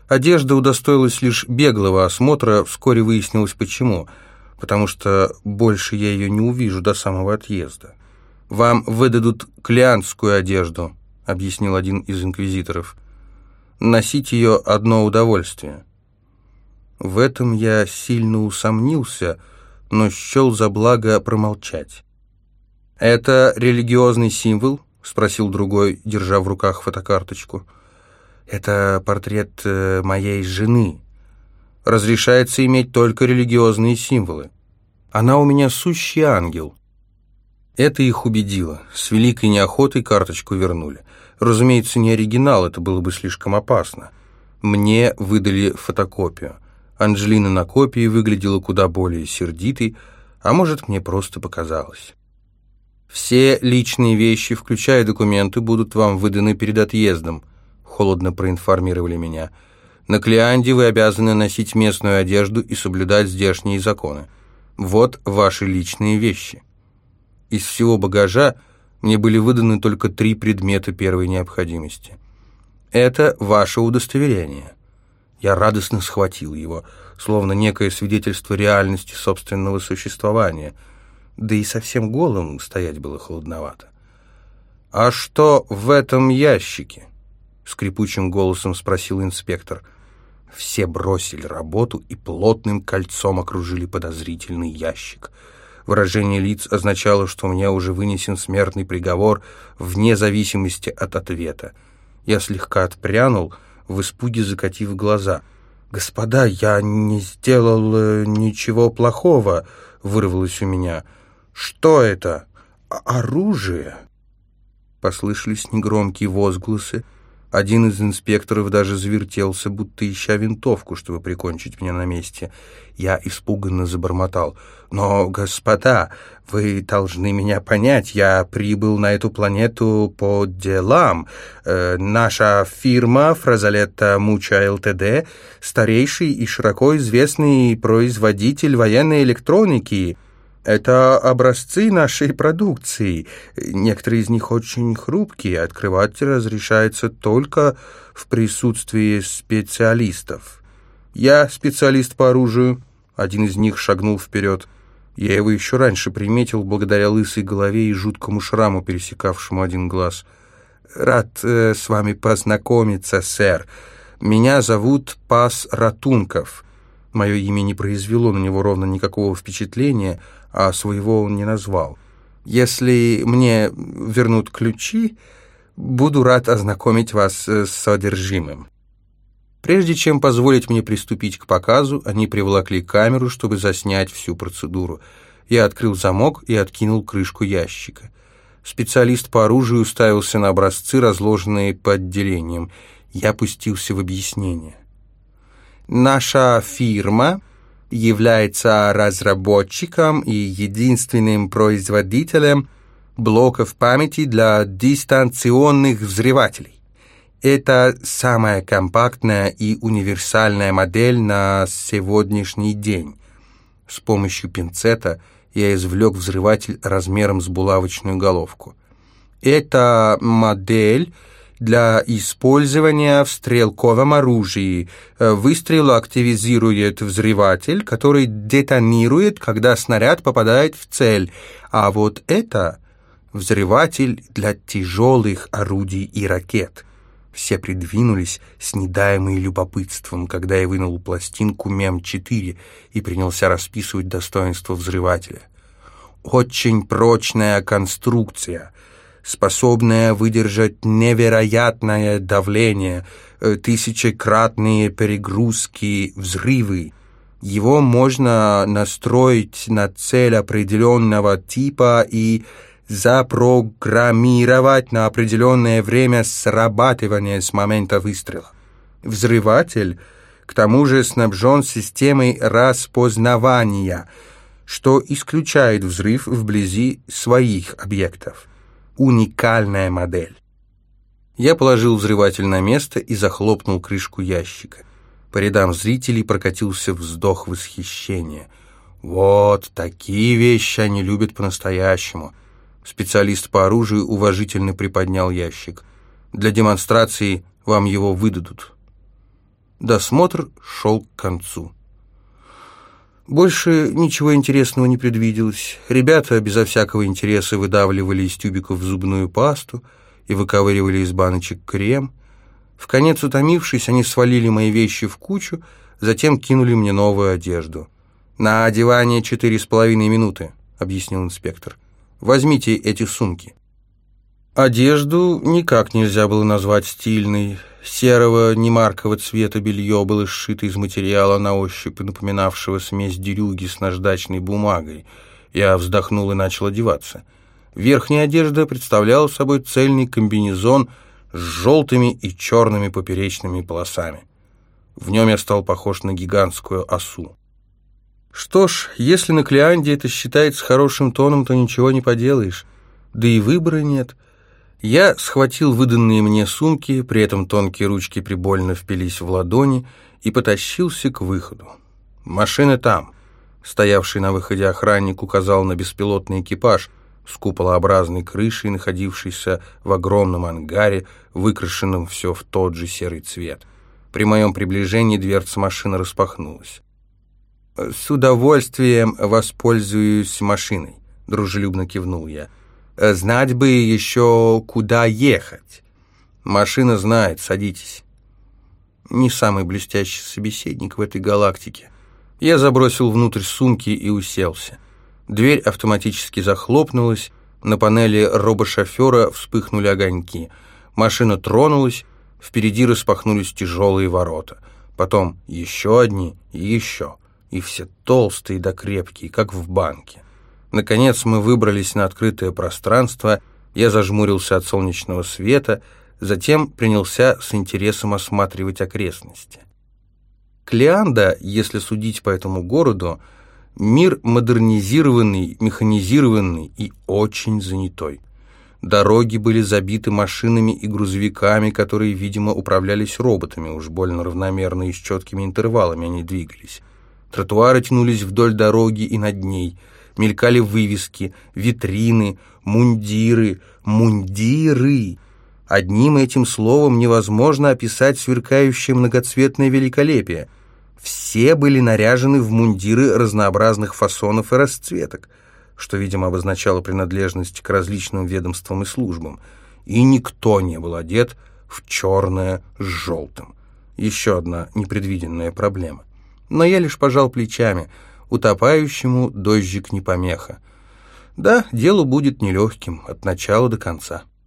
Одежда удостоилась лишь беглого осмотра, вскоре выяснилось почему. Потому что больше я ее не увижу до самого отъезда. «Вам выдадут клиентскую одежду», — объяснил один из инквизиторов. «Носить ее одно удовольствие». В этом я сильно усомнился, но счел за благо промолчать. «Это религиозный символ?» — спросил другой, держа в руках фотокарточку. «Это портрет моей жены. Разрешается иметь только религиозные символы. Она у меня сущий ангел». Это их убедило. С великой неохотой карточку вернули. Разумеется, не оригинал, это было бы слишком опасно. Мне выдали фотокопию. Анджелина на копии выглядела куда более сердитой, а может, мне просто показалось. «Все личные вещи, включая документы, будут вам выданы перед отъездом», — холодно проинформировали меня. «На Клеанде вы обязаны носить местную одежду и соблюдать здешние законы. Вот ваши личные вещи». Из всего багажа мне были выданы только 3 предмета первой необходимости. «Это ваше удостоверение». Я радостно схватил его, словно некое свидетельство реальности собственного существования. Да и совсем голым стоять было холодновато. «А что в этом ящике?» — скрипучим голосом спросил инспектор. Все бросили работу и плотным кольцом окружили подозрительный ящик. Выражение лиц означало, что мне уже вынесен смертный приговор вне зависимости от ответа. Я слегка отпрянул, в испуге закатив глаза. «Господа, я не сделал ничего плохого», — вырвалось у меня. «Что это? Оружие?» Послышались негромкие возгласы. Один из инспекторов даже завертелся, будто ища винтовку, чтобы прикончить меня на месте. Я испуганно забормотал. «Но, господа, вы должны меня понять. Я прибыл на эту планету по делам. Наша фирма «Фразолетта Муча ЛТД» — старейший и широко известный производитель военной электроники. Это образцы нашей продукции. Некоторые из них очень хрупкие. Открывать разрешается только в присутствии специалистов. Я специалист по оружию». Один из них шагнул вперед. Я его еще раньше приметил благодаря лысой голове и жуткому шраму, пересекавшему один глаз. «Рад с вами познакомиться, сэр. Меня зовут Пас Ратунков». Мое имя не произвело на него ровно никакого впечатления, а своего он не назвал. «Если мне вернут ключи, буду рад ознакомить вас с содержимым». Прежде чем позволить мне приступить к показу, они приволокли камеру, чтобы заснять всю процедуру. Я открыл замок и откинул крышку ящика. Специалист по оружию уставился на образцы, разложенные по отделениям. Я пустился в объяснение. «Наша фирма является разработчиком и единственным производителем блоков памяти для дистанционных взрывателей. Это самая компактная и универсальная модель на сегодняшний день». С помощью пинцета я извлек взрыватель размером с булавочную головку. «Эта модель для использования в стрелковом оружии. Выстрел активизирует взрыватель, который детонирует, когда снаряд попадает в цель. А вот это взрыватель для тяжелых орудий и ракет». Все придвинулись с недаемым любопытством, когда я вынул пластинку МЕМ-4 и принялся расписывать достоинства взрывателя. «Очень прочная конструкция, способная выдержать невероятное давление, тысячекратные перегрузки, взрывы. Его можно настроить на цель определенного типа и запрограммировать на определенное время срабатывания с момента выстрела. Взрыватель, к тому же, снабжен системой распознавания, что исключает взрыв вблизи своих объектов. Уникальная модель». Я положил взрыватель на место и захлопнул крышку ящика. По рядам зрителей прокатился вздох восхищения. «Вот такие вещи они любят по-настоящему». Специалист по оружию уважительно приподнял ящик. «Для демонстрации вам его выдадут». Досмотр шел к концу. Больше ничего интересного не предвиделось. Ребята безо всякого интереса выдавливали из тюбиков зубную пасту и выковыривали из баночек крем. Вконец утомившись, они свалили мои вещи в кучу, затем кинули мне новую одежду. «На одевание 4,5 минуты», — объяснил инспектор. «Возьмите эти сумки». Одежду никак нельзя было назвать стильной. Серого, немаркого цвета белье было сшито из материала на ощупь, напоминавшего смесь дерюги с наждачной бумагой. Я вздохнул и начал одеваться. Верхняя одежда представляла собой цельный комбинезон с желтыми и черными поперечными полосами. В нем я стал похож на гигантскую осу. Что ж, если на Клеанде это считается хорошим тоном, то ничего не поделаешь. Да и выбора нет. Я схватил выданные мне сумки, при этом тонкие ручки прибольно впились в ладони, и потащился к выходу. «Машина там». Стоявший на выходе охранник указал на беспилотный экипаж с куполообразной крышей, находившийся в огромном ангаре, выкрашенном все в тот же серый цвет. При моем приближении дверца машины распахнулась. «С удовольствием воспользуюсь машиной», — дружелюбно кивнул я. «Знать бы еще, куда ехать». «Машина знает, садитесь». Не самый блестящий собеседник в этой галактике. Я забросил внутрь сумки и уселся. Дверь автоматически захлопнулась, на панели робошофера вспыхнули огоньки. Машина тронулась, впереди распахнулись тяжелые ворота. Потом еще одни и еще, и все толстые да крепкие, как в банке. Наконец мы выбрались на открытое пространство, я зажмурился от солнечного света, затем принялся с интересом осматривать окрестности. Клеанда, если судить по этому городу, мир модернизированный, механизированный и очень занятой. Дороги были забиты машинами и грузовиками, которые, видимо, управлялись роботами, уж больно равномерно и с четкими интервалами они двигались. Тротуары тянулись вдоль дороги и над ней. Мелькали вывески, витрины, мундиры. Одним этим словом невозможно описать сверкающее многоцветное великолепие. Все были наряжены в мундиры разнообразных фасонов и расцветок, что, видимо, обозначало принадлежность к различным ведомствам и службам. И никто не был одет в черное с желтым. Еще одна непредвиденная проблема. Но я лишь пожал плечами. Утопающему дождик не помеха. Да, дело будет нелегким от начала до конца.